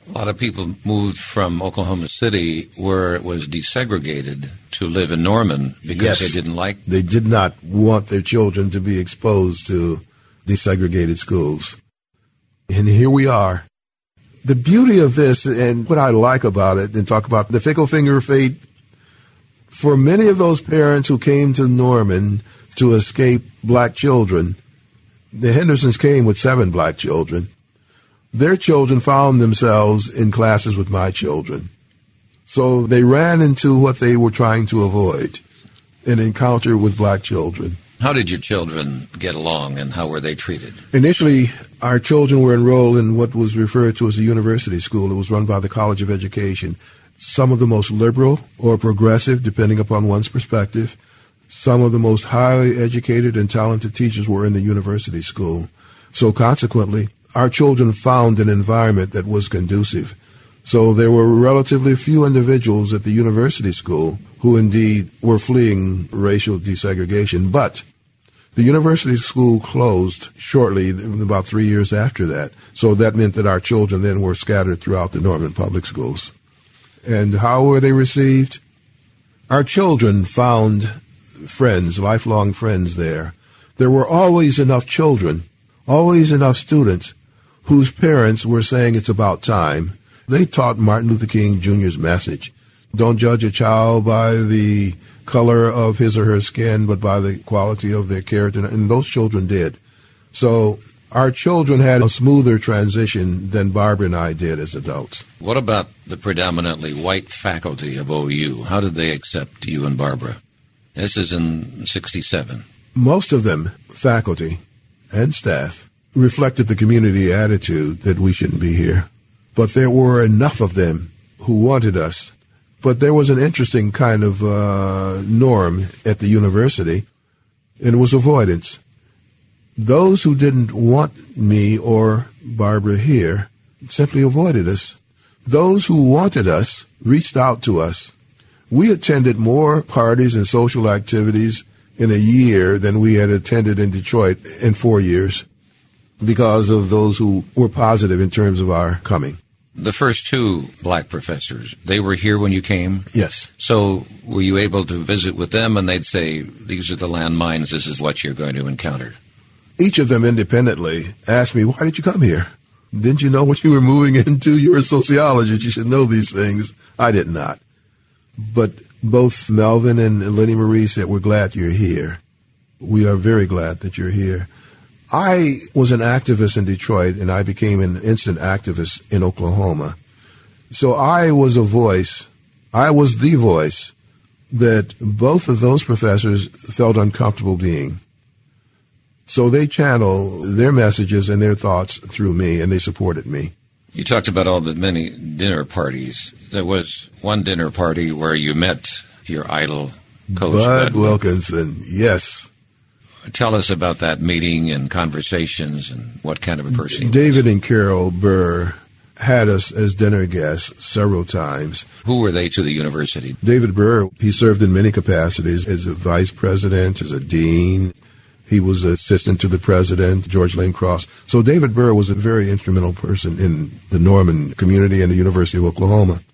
A lot of people moved from Oklahoma City, where it was desegregated, to live in Norman because they didn't like... They did not want their children to be exposed to desegregated schools. And here we are. The beauty of this, and what I like about it, and talk about the fickle finger of fate, for many of those parents who came to Norman to escape black children, the Hendersons came with 7 black children. Their children found themselves in classes with my children. So they ran into what they were trying to avoid, an encounter with black children. How did your children get along, and how were they treated? Initially, our children were enrolled in what was referred to as a university school. It was run by the College of Education. Some of the most liberal or progressive, depending upon one's perspective. Some of the most highly educated and talented teachers were in the university school. So consequently, our children found an environment that was conducive. So there were relatively few individuals at the university school who indeed were fleeing racial desegregation. But the university school closed shortly, about 3 years after that. So that meant that our children then were scattered throughout the Norman public schools. And how were they received? Our children found friends, lifelong friends there. There were always enough children, always enough students whose parents were saying it's about time. They taught Martin Luther King Jr.'s message. Don't judge a child by the color of his or her skin, but by the quality of their character. And those children did. So our children had a smoother transition than Barbara and I did as adults. What about the predominantly white faculty of OU? How did they accept you and Barbara? This is in 67. Most of them, faculty and staff, reflected the community attitude that we shouldn't be here. But there were enough of them who wanted us. But there was an interesting kind of norm at the university, and it was avoidance. Those who didn't want me or Barbara here simply avoided us. Those who wanted us reached out to us. We attended more parties and social activities in a year than we had attended in Detroit in 4 years because of those who were positive in terms of our coming. The first 2 black professors, they were here when you came? Yes. So were you able to visit with them and they'd say, these are the landmines, this is what you're going to encounter? Each of them independently asked me, why did you come here? Didn't you know what you were moving into? You were a sociologist. You should know these things. I did not. But both Melvin and Lenny Marie said, we're glad you're here. We are very glad that you're here. I was an activist in Detroit, and I became an instant activist in Oklahoma. So I was a voice. I was the voice that both of those professors felt uncomfortable being. So they channel their messages and their thoughts through me, and they supported me. You talked about all the many dinner parties. There was one dinner party where you met your idol, Coach Bud Wilkinson. Yes. Tell us about that meeting and conversations and what kind of a person he was. David and Carol Burr had us as dinner guests several times. Who were they to the university? David Burr, he served in many capacities as a vice president, as a dean. He was assistant to the president, George Lane Cross. So David Burr was a very instrumental person in the Norman community and the University of Oklahoma.